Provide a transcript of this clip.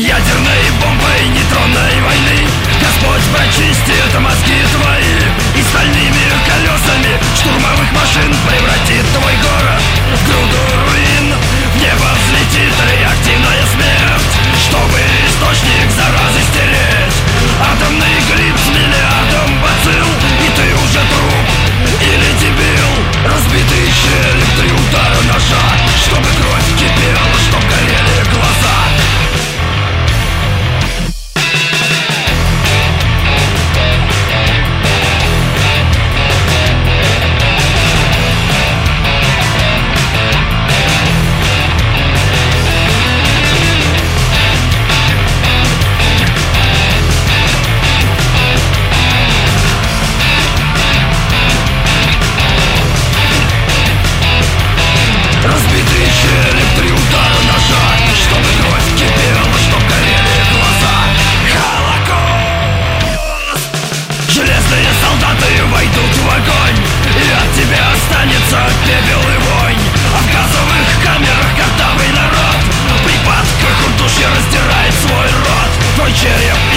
ядерной бомбой нейтронной войны. Господь прочистит мозги твои и стальными колесами штурмовых машин превратит твой город в груду руин. В небо взлетит реактивная смерть, чтобы источник заразы стереть. Атомный глиф с миллиардом бацилл, и ты уже труп или дебил. Разбитые щели, 3 удара ножа, чтобы кровь кипела, чтоб горели глаза. Разбитые щели, 3 удара ножа, чтобы кровь кипела, чтоб горели глаза. Холокост! Железные солдаты войдут в огонь, и от тебя останется пепел и вонь. А в газовых камерах картавый народ в припадках удушья раздирает свой рот. Твой череп